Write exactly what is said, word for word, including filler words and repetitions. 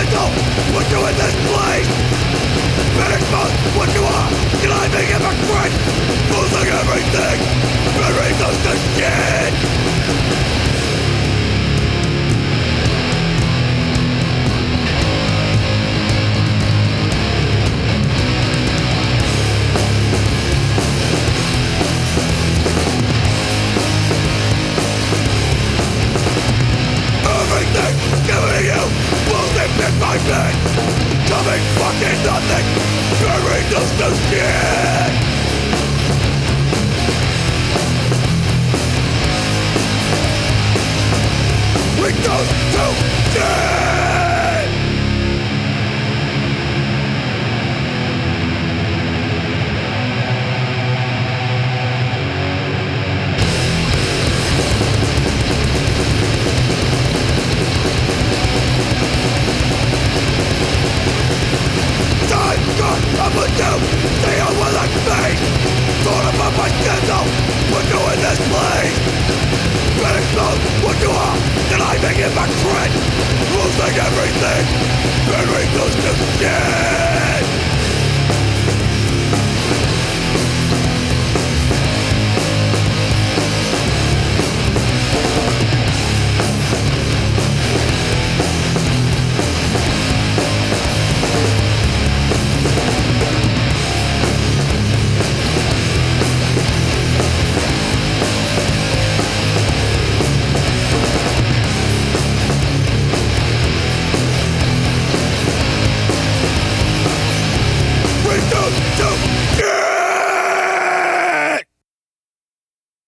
gentle, put you in this place. Been exposed what you are, conniving hypocrite, losing everything, burying us to shit. Everything giving you, losing in my bed, coming fucking nothing, burying us to shit. We go to shit. Time gone up with you, stay on with that face. Thought about my gentle, put you in this place. Been exposed what you are, conniving hypocrite, losing everything, burying us to shit.